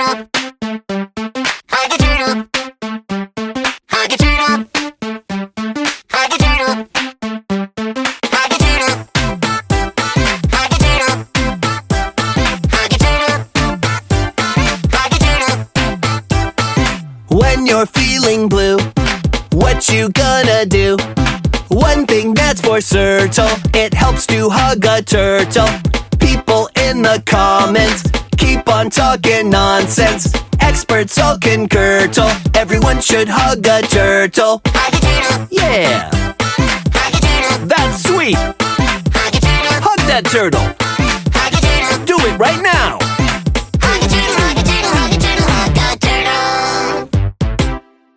turtle. Hug a turtle. Hug a turtle. Hug a turtle. Hug a turtle. Hug a turtle. Hug a turtle. Hug a turtle. When you're feeling blue, what you gonna do? One thing that's for certain, it helps to hug a turtle. People in the comments keep on talking nonsense. Experts all concur, everyone should hug a turtle. Hug a turtle. Yeah, Hug a turtle. that's sweet. Hug a turtle. Hug that turtle. Hug a turtle. Do it right now.